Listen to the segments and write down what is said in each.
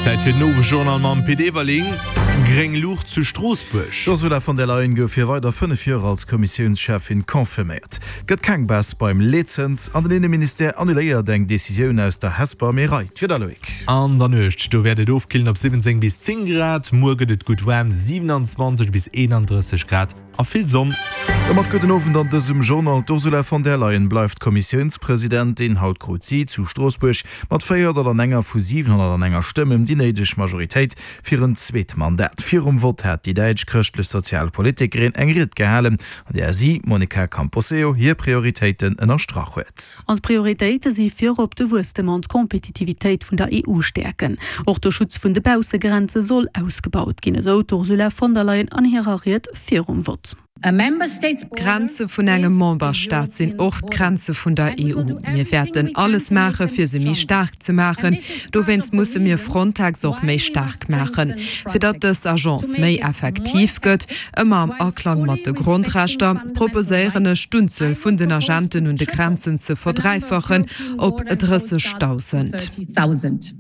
Seit fir nowe Journal ma PD-Walling Greng Luch zu Straßburg. Ursula von der Leyen gouf fir weiter 5 Jahre als Kommissionschefin konfirmiert. Gëtt keng Bass beim Lizenz an den Innenminister annuléiert eng Deciioun aus der Hesper Meereit. Fir der Loik. An der Nøcht, du werdet ofkillen op 17 bis 10 Grad, morget gut warm 27 bis 31 Grad. A viel Sonn. mat gëtten ofen an dësem Journal Ursula von der Leyen bleifft Kommissionspräsidentin Haut Krozi zu Straßburg mat 400 an enger vu 700 an enger Stimmen die neideg Majoritéit fir een zweet Mandat. Virum Wort hat die Deitsch-christliche Sozialpolitikerin engrit gehalen, an der sie, Monika Camposeo, hier Prioritäten ënner Strach huet. An Prioritéite sie fir op de Wustemant Kompetitivitéit vun der EU stärken. Och der Schutz vun de Bausegrenze soll ausgebaut gin, so Ursula von der Leyen anhierariert Virum Wort. Grenze vun engem Memberstaat sind och Grenze vun der EU. Wir werden alles machen, für sie mich stark zu machen. Du wennst muss mir Frontex auch méi stark machen. Für dat das Agence méi effektiv gött, immer am Akklang mat de Grundrechter, proposéierenne Stunzel vun den Agenten und de Grenzen zu verdreifachen op 30.000.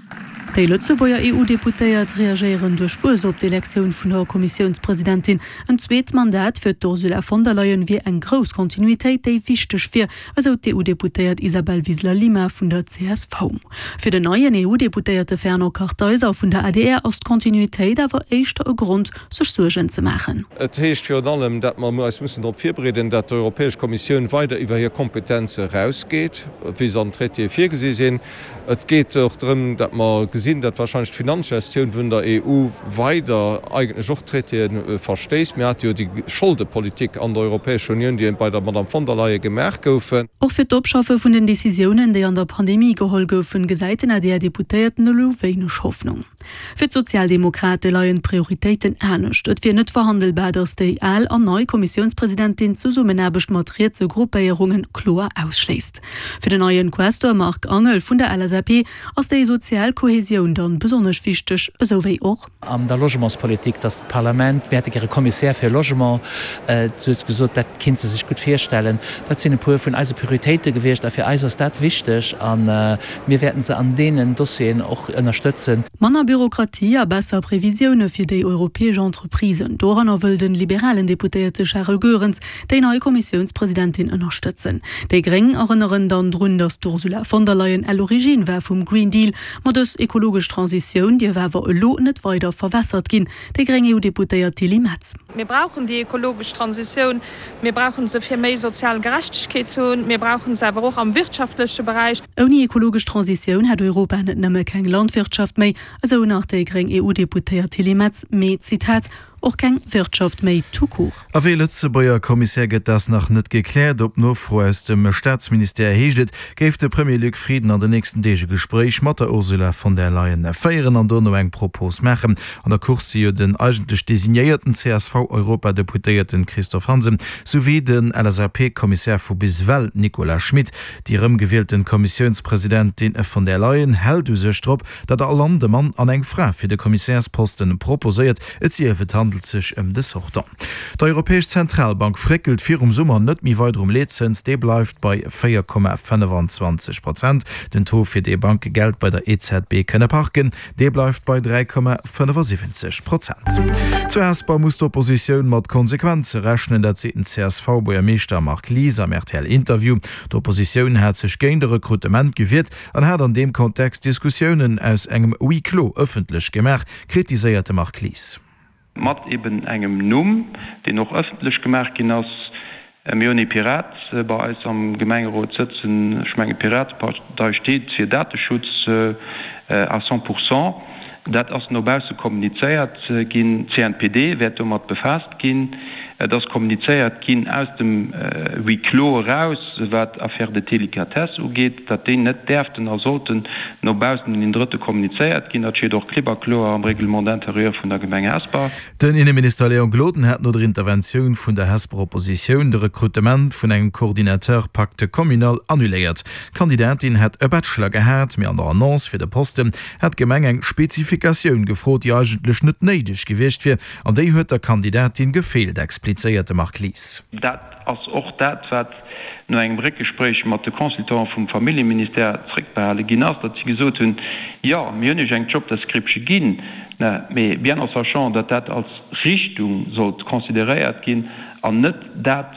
Die Lützeburger EU-Deputéiert reagieren durch Fuß op die Elektion vun der Kommissionspräsidentin. Ein zweites Mandat für Ursula von der Leyen wie eng groß Kontinuität déi wichtig fir, also die EU-Deputéiert Isabel Wiesler-Lima von der CSV. Für den neuen EU-Deputéierte Ferno Kartäuser von der ADR aus Kontinuität awer eischter Grund sech Sorgen zu machen. Et heescht für allem, dat man müssen darauf vorbereiten, dat die Europäische Kommission weiter über ihre Kompetenzen rausgeht, wie es an Traité 4 gesehen sind. Es geht auch darum, dass man gesehen, dass wahrscheinlich die Finanzgestion von der EU weiter eigentlich auch Traité versteht. Man hat ja die Schuldenpolitik an der Europäischen Union, die bei der Madame von der Leyen gemerkt haben. Auch für die Abschaffung von den Decisionen, die an der Pandemie geholt wurden, gesagt der Deputierten wenig Hoffnung. Für die Sozialdemokraten leien Prioritäten ernst. Es wird nicht verhandelbar, dass die all an neue Kommissionspräsidentin zusammenarbeit mit Gruppierungen klar ausschließt. Für den neuen Quaestor Marc Angel von der LSAP ist die Sozialkohäsion dann besonders wichtig, so wie auch an der Logementspolitik das Parlament wertigere Kommissär für Logement gesagt, das können Sie sich gut vorstellen. Das sind ein paar von unseren Prioritäten gewesen, dafür ist das wichtig und wir werden sie an denen Dossieren auch unterstützen. Bürokratie a besser Prävisionen für die europäische Entreprisen. Daran will den liberalen Deputierte Charles Goerens die neue Kommissionspräsidentin unterstützen. Die Grünen erinnern dann daran, dass Ursula von der Leyen l'origine war vom Green Deal, aber das ökologische Transition, die war nicht weiter verwässert gehen. Die Grüne EU-Deputierte Tilly Metz. Wir brauchen die ökologische Transition, wir brauchen sie für mehr soziale Gerechtigkeit, wir brauchen sie aber auch am wirtschaftlichen Bereich. Ohne ökologische Transition hat Europa nicht mehr keine Landwirtschaft mehr, also nach der Grüne EU-Deputierte Tilly Metz, mit Zitat, auch keine Wirtschaft mehr tout court. A wie Lützeburger Kommissär geht das noch nicht geklärt, ob nur vor aus dem Staatsminister erheschtet, gäf der Premier Luc Frieden an den nächsten Gespräch mit der Ursula von der Leyen feiern an noch eng Propos machen. An der Kurse den eigentlich designierten CSV-Europadeputierten Christoph Hansen sowie den LSAP-Kommissär für Biswell Nicolas Schmidt, die gewählten Kommissionspräsidentin von der Leyen hält sich drauf, dass der Landemann an eng Frau für den Kommissärsposten proposiert, sich de Sochter. Die Europäische Zentralbank frickelt für Sommer nicht mehr weiter Lizenz, die bleibt bei 4,25%. Den Taux für die Bank Geld bei der EZB können parken, die bleibt bei 3,75%. Zuerst muss die Opposition mit Konsequenzen rechnen, dass sie den CSV-Bürgermeister Marc Lies am RTL-Interview. Die Opposition hat sich gegen das Rekrutement gewehrt und hat an dem Kontext Diskussionen aus einem Huis clos öffentlich gemacht, kritisierte Marc Lies. Mat eben engem Numm, den noch öffentlich gemerk gin ass Mioni Pirat bei als am Gemeingerot sitzen Schmenge Pirat da steht fir Datenschutz a 100%. Dat ass nobause kommuniceiert gin CNPD, wer mat befasst gin, das kommuniziert gin aus dem Huis clos raus, wat Affaire de Delikatesse ugeht, dat den net derften er sollten nobausen in dritte kommuniziert gin, dat doch Kliberklo am Reglement interieur vun der Gemenge Hesper. Den Innenminister Leon Gloden hat no der Intervention vun der Hesper-Opposition de Rekrutement vun engem Koordinateur Pakte kommunal annuléiert. Kandidatin hat e Bachelor gehäert, mir an der Annonce fir de Posten hat Gemeng eng Spezifikationun gefrot, die eigentlich net neidig gewichtcht fir, an déi huet der Kandidatin gefehlt, explizierte Marc Lies. Dat ass och dat wat no engem Breckgespräch mat de Konsultant vum Familienminister zrickbehalen Ginas, dat sie gesot hun ja mynnech eng Jobdeskripsche ginn méi bien as sachant, dat dat als Richtung sollt konsideréiert ginn an net dat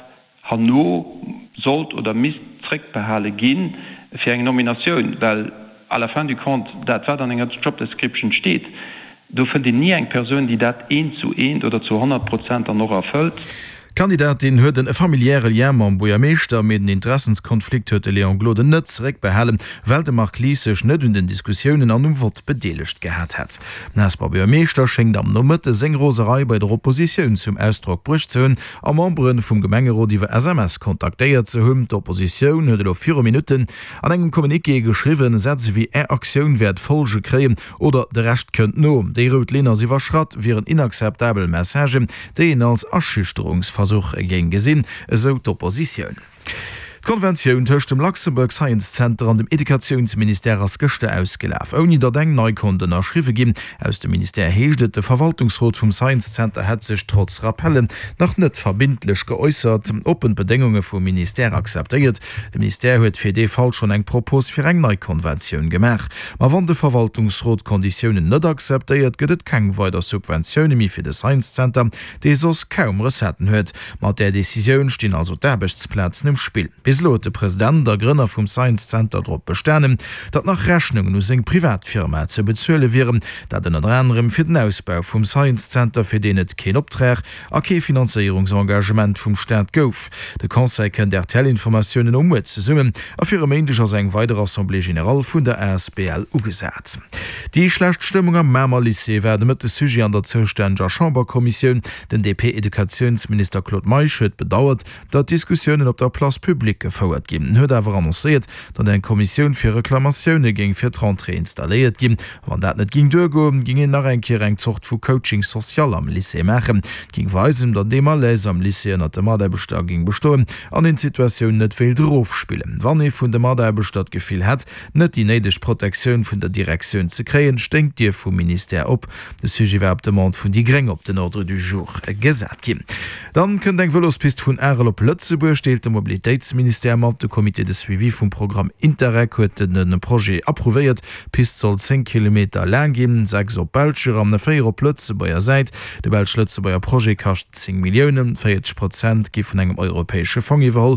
han no sollt oder misstreckbehalen ginn fir eng Nominatioun, weil à la fin du compte dat an enger Jobdescription steht. Du findest nie eng Person, die dat 1:1 oder zu 100% an noch erfüllt. Kandidatin huet den e familiäre Jämmer boier Meeser met den Interessenskonflikt huet Leon Glode nëtzrek behalen, weil de mark liesech net hun den Diskussionen an umwort bedelecht gehät het. Nasbar Boier Meeser schenkt am Nommet de Sengroserei bei der Opposition zum Ausdruck brucht zun, am Membren vum Gemengerot iwwer SMS kontaktéiert ze hunn, d'Opposition huet op 4 Minuten an engem Kommuniké geschriwen, Sätze wie Aktiun werd Folge kreien oder de recht kënnt no. Déi Rot Lenner siwer schrat viren inakzeptabel Message, déi als Erschüchterungsversuch gegen gesinn, so d'Opposition. Konvention töcht dem Luxemburg Science Center an dem Edukationsminister als Göchte ausgelaf. Oni dat eng Neukunden erschrife gin aus dem Minister heeschtet de Verwaltungsrat vom Science Center het sich trotz Rappellen nach net verbindlich geäußert, open Bedingungen vom Minister akzeptiert. De Minister huet fir de Fall schon eng Propos fir eng Neukonvention gemach. Ma wann de Verwaltungsrat Konditionen net akzeptiert, gëtt keng weiter Subventionemi fir de Science Center, de sos kaum Resetten huet. Mat der Decision stehen also d'Arbechtsplatzen im Spiel. Bislo de Präsident der Grünner vom Science Center Dr besternen, dat nach Rechnungen us eng Privatfirma ze bezzule wären, dat den anderem fir den Ausbau vom Science Center fir den et kein Optrag a ke Finanzierungsengagement vum Staat gouf. De Konseil ken der Tellinformationen umwet ze summen a fir Mäscher seg weitere Assemblée General vun der SBL ugesat. Die Schlechtstimmung am Mermer Lycée werden mit de Sujet an der Zuständiger Chamberkommission den DP-Edukationsminister Claude Meisch huet bedauert, dat Diskussionen op der Place Publique gefauerert gin. Huet awer annoncéiert, dat en Kommission fir Reklamationune ging fir d'Rentrée installéiert gin. Wann dat net ging durchgoen, ging en nach enkeer eng Zocht vu Coaching sozial am Lycée machen. Ging weisen, dat de Malaise am Lycée an der Madeibestadt ging bestoen, an den Situationun net veel drofspielen. Wann e vun der Madeibestadt gefiel het, net die neideg Protektion vun der Direktion ze kreien, stenkt Dir vum Minister op. De Sujetwerb de Mand vun die Greng op den Ordre du Jour gesat gin. Dann kën eng Velospist vun Erel op Lëtzeburg steelt de Mobilitätsminister mat de Komitee de Suivi vum Programm Interreg huet den Projekt approuvéiert, Pist soll 10 km lang gin, 6 op Belger am Féier Plötze beier seit. De Belschlötze beier Projekt kascht 10 Millionen, 40% gi vun engem europäesche Fongiwwerhol.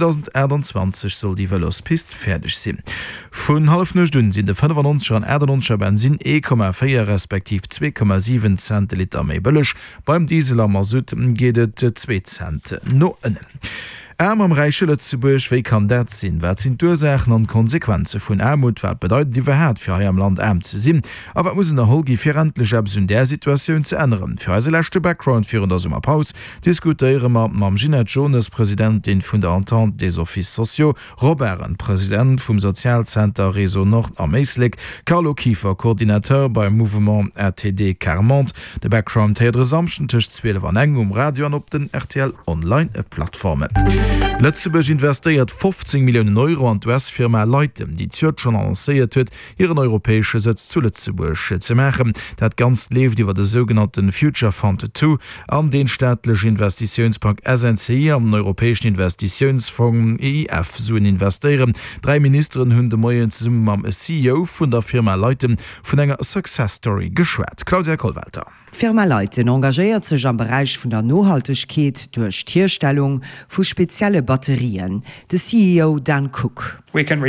2021 soll die Velospist fertig sinn. Vun half Stunden sind de 95 an Erdenonscher Benzin 1,4 respektiv 2,7 Centiliter méi bëllech. Beim Diesel am Süd gehtt 2 Cent no ënnen. Am Reiche Lützeburg, wie kann dat sinn? Wat sind Ursachen an Konsequenzen vun Armut, wat bedeutet die Verhalt für eurem Land arm zu sinn? Aber muss der Holgi fir endlich ab in der Situation zu ändern? Für als letzte Background führen das immer Paus, diskutieren wir mit Ginette Jones, Präsidentin von der Entente des Offices Sociaux, Robert, Präsident vom Sozialcenter Réseau Nord am Meislik, Carlo Kiefer, Koordinateur beim Mouvement RTD Carmont. Der Background hat Samschen Tisch 12 an eng Radio an op den RTL Online-Plattformen. Lützeburg investiert 15 Millionen Euro an US-Firma Leitem, die Zürich schon annonciert huet, ihren europäische Sitz zu Lützeburg zu machen. Dat ganz lebt über den sogenannten Future Fund 2 an den staatlichen Investitionsbank SNCI am Europäischen Investitionsfonds EIF sollen investieren. 3 Ministerinnen hunn de Moien zusammen am CEO von der Firma Leitem von enger Success Story geschwert. Claudia Kohlwalter. Firma Leiten engagiert sich am Bereich von der Nachhaltigkeit durch Tierstellung für spezielle Batterien. Der CEO Dan Cook. Wir können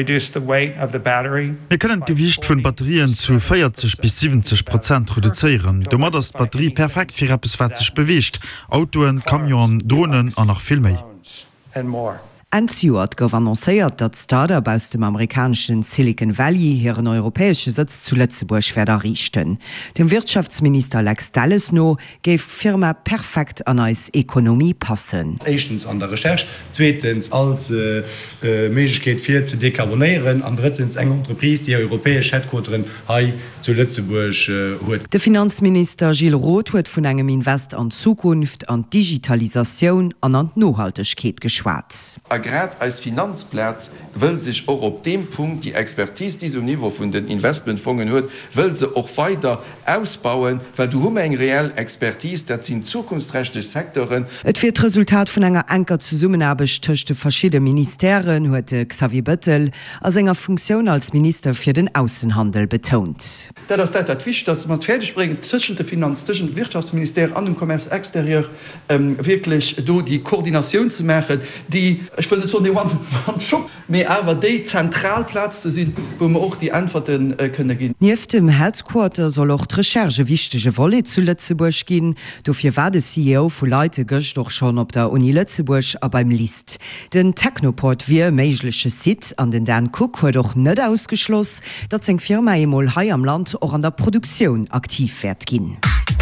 das Gewicht von Batterien zu 40 bis 70% reduzieren. Du machst die Batterie perfekt für etwas, was sich bewegt. Autoen, Kamionen, Drohnen und noch viel mehr. Stewart gouf annoncéiert, dat Startup aus dem amerikanischen Silicon Valley hier een europäesche Sitz zu Lützeburg werden richten. Dem Wirtschaftsminister Lex Dallesno geif Firma perfekt an als Ökonomie passen. Erstens an der Recherche, zweitens als Möglichkeit für zu dekarbonieren, an drittens eng Entreprise, die europäische Headquarterin zu Lützeburg huet. Der Finanzminister Gilles Roth huet vun engem Invest an Zukunft, an Digitalisation an Nachhaltigkeit geschwatzt. grad als Finanzplatz will sich auch op dem Punkt die Expertise diesem Niveau von den Investmentfonds hört, will sie auch weiter ausbauen, weil du eng reell Expertise, dat sind zukunftsrechtliche Sektoren. Et wird Resultat von enger Anker zu Summenarbeit töchte verschiedene Ministerien heute Xavier Bettel als enger Funktion als Minister für den Außenhandel betont. Das wichtig, dass man fertig bringen zwischen der Finanz, zwischen Wirtschaftsministerium an dem Commerce exterieur wirklich do die Koordination zu machen, die ich will so Shop mehr aber die Zentralplatz zu sind, wo man auch die Antworten können gehen. Neben dem Headquarter soll auch die Recherche wichtige Wolle zu Lützeburg gehen. Dafür war der CEO von Leute gehst doch schon auf der Uni Lützeburg beim List. Den Technoport wie mögliche Sitz an den Dan Cook hat doch nicht ausgeschlossen, dass seine Firma einmal hier am Land auch an der Produktion aktiv wird gehen.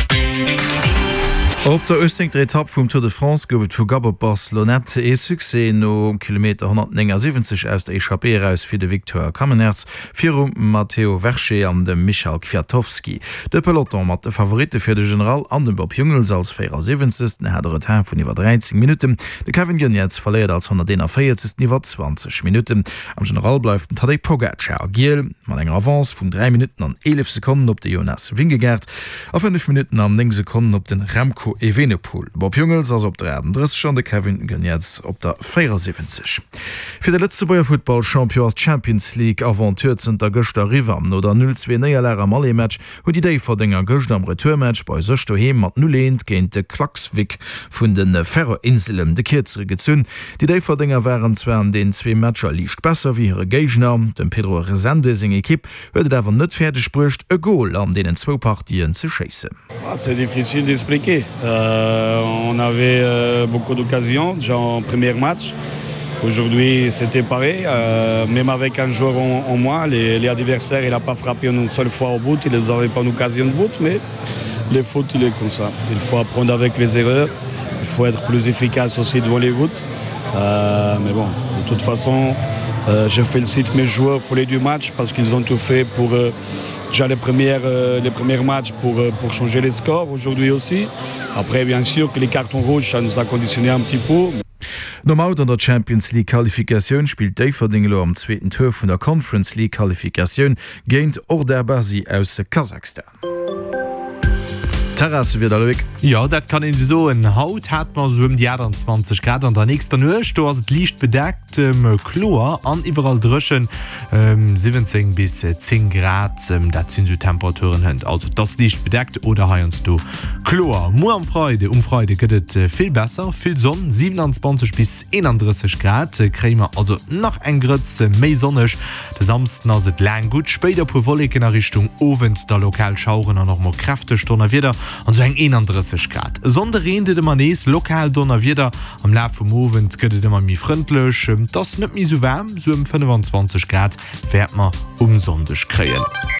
Op der östliche Etappe vom Tour de France gowet vu Gabber Barcelonette Suse no Kilometer 170 aus der EchaP aus fir de Viktor Kamenerz, fir Matteo Verche an dem Michael Kwiatowski. De Peloton mat de Favorite fir de General an den Bob Jungels als 47. hadere Time vun iwwer 30 Minuten. De Kevin Gunetz verleiert als 140. iwwer 20 Minuten. Am General bleif den Tadej Pogacar Giel man enger Avance vun 3 Minuten an 11 Sekunden op de Jonas Wingegert, a 5 Minuten an 9 Sekunden op den Remco Evenepoel. Bob Jungels als op der Driss schon de Kevin Gunetz op der 74. Für de letzte Bayer Football Champions Champions League Aventurzen der Göster River oder 0-2 Neierler am Match wo die Day vor Dinger Göcht am Retourmatch bei Sostohem mat nulent géint de Klackswick vun den Ferroinselen de Kirzere gezünn. Die Day vor Dinger waren zwer an den 2 Matscher liicht besser wie ihre Gegner. Den Pedro Resende sing Ekipp huet dawer net fertig sprcht e Goal an denen 2 Partien ze chasse. C'est difficile d'expliquer. On avait beaucoup d'occasions déjà en premier match. Aujourd'hui, c'était pareil. Même avec un joueur en moins, les adversaires, il n'a pas frappé une seule fois au bout. Il ne avait pas une occasion de but, mais le foot, il est comme ça. Il faut apprendre avec les erreurs. Il faut être plus efficace aussi devant les buts. Mais bon, de toute façon, je félicite mes joueurs pour les 2 matchs parce qu'ils ont tout fait pour... déjà les premiers matchs pour changer les scores aujourd'hui aussi. Après, bien sûr que les cartons rouges, ça nous a conditionné un petit peu. Normal an der Champions League Qualifikation spielt Daverdinglo am zweiten Tor von der Conference League Qualifikation géint Order Basi aus Kasachstan. Terrasse wird weg. Ja, dat kann in so en Haut hat man so die 20 Grad an der nächster Sto liicht bedeckt Chlor an überall drschen 17 bis 10 Grad dat sind so Temperaturen hin. Also das liicht bedeckt oder heernst du Chlor Mo am Freude Freude gëtt viel besser viel Sonne 27 bis 31 Grad Krämer also nach en Grütz méi sonnech de samsten as het lang gut später pu Wolken in Richtung Ovent der lokal schauren an noch mal Kräftestonner wieder an so eng 31 Grad. Sonderrende de man nees lokal donner wieder am La vom Owen gëtt immer mi frontndlech. Das net mi so wärm so 25 Grad fährt man umsonndech kreen.